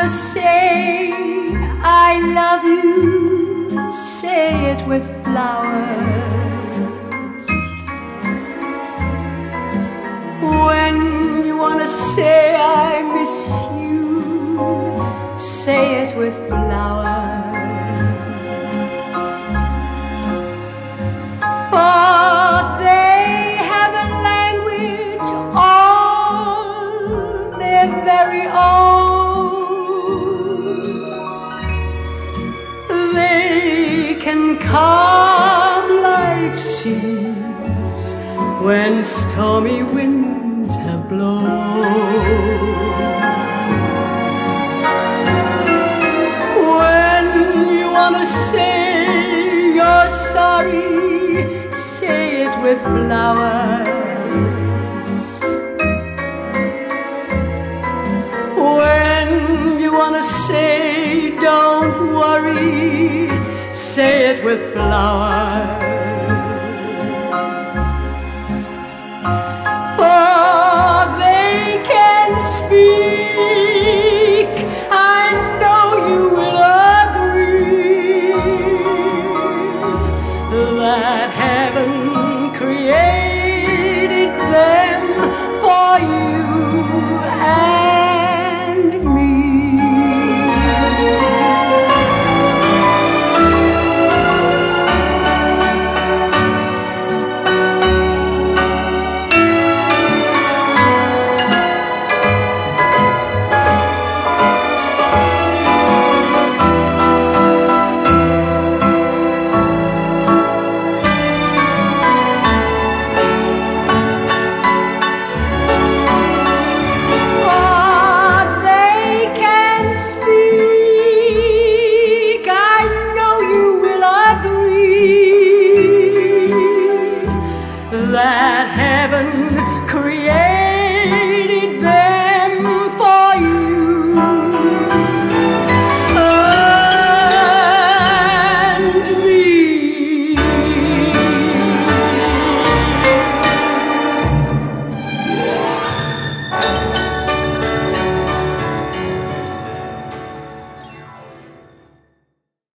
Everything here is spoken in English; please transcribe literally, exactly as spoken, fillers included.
wanna say I love you, say it with flowers. When you wanna say I miss you, say it with flowers. For they have a language all their very own. They can calm life's seas when stormy winds have blown. When you wanna say you're sorry, say it with flowers. When you wanna say don't worry, say it with flowers.